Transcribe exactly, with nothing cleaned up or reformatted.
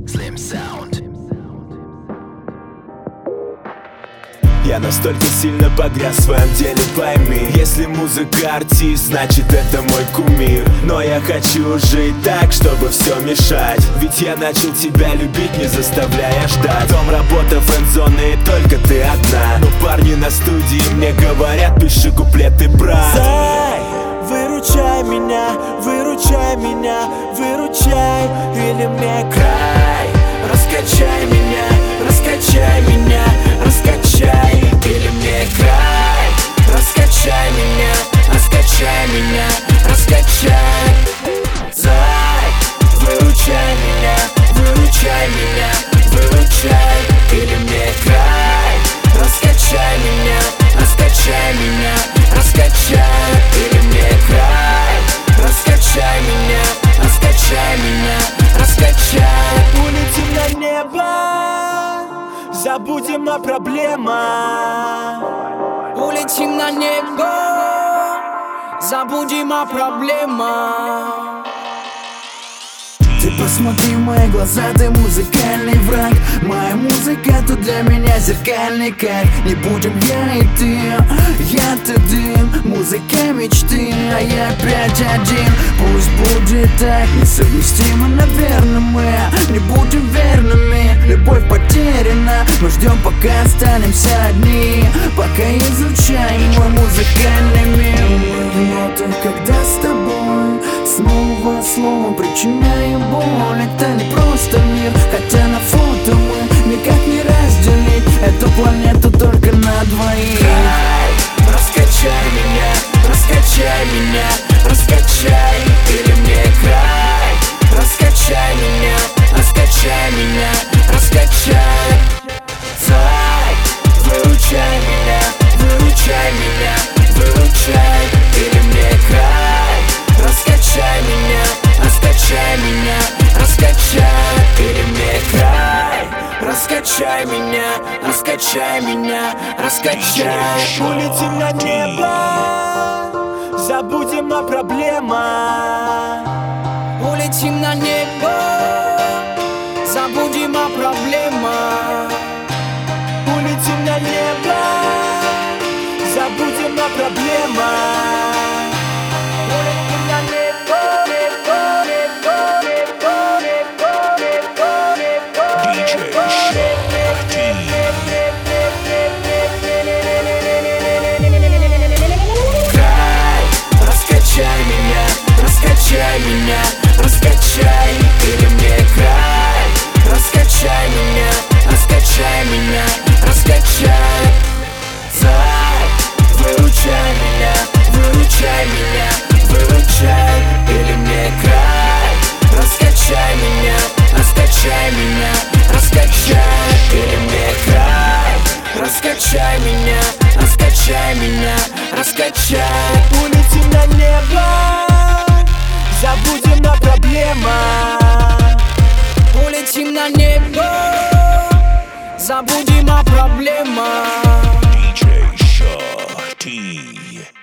Slim Sound. Я настолько сильно погряз в своем деле, пойми. Если музыка артист, значит это мой кумир. Но я хочу жить так, чтобы все мешать. Ведь я начал тебя любить, не заставляя ждать. Потом работа, фэн-зоны, и только ты одна. Но парни на студии мне говорят: пиши куплеты, брат. Зай, выручай меня, выручай меня, выручай, или мне край. Раскачай меня, раскачай меня, раскачай, или мне край. Раскачай меня, раскачай меня, раскачай. Зай, выручай меня, выручай меня, выручай, или мне край. Раскачай меня, раскачай меня, раскачай, или мне край. Раскачай меня, раскачай меня, раскачай. Улетим на небо, забудем о проблемах. Улетим на небо, забудем о проблемах. Ты посмотри в мои глаза, ты музыкальный враг. Моя музыка тут для меня зеркальный кайф. Не будем я и ты, я ты дым. Музыка мечты, а я опять один. Пусть будет так, несовместимо, наверное, мы не будем верными. Любовь потеряна, мы ждем, пока останемся одни. Пока изучаем мой музыкальный мир. Мы в нотах, когда с тобой снова словом причиняем боль. Это не просто мир, хотя на фото мы никак не разделить эту планету только на двоих. Край, раскачай меня, раскачай меня, раскачай, или мне край. Раскачай меня, раскачай меня, раскачай. Зай, выручай меня, выручай меня, выручай, или мне край. Раскачай меня, раскачай меня, раскачай, или мне край. Раскачай меня, раскачай меня, раскачай. Улетим на небо, забудем о проблемах. Улетим на небо, забудем о проблемах. Улетим на небо, забудем о проблемах. Раскачай меня, раскачай, или мне край. Раскачай меня, раскачай меня, раскачай. Зай, выручай меня, выручай меня, выручай, или мне край. Раскачай меня, раскачай меня, раскачай, или мне край. Раскачай меня, раскачай меня, раскачай. Улетим на небо, забудем о проблемах. Улетим на небо, забудем о проблемах. ди джей Shawty.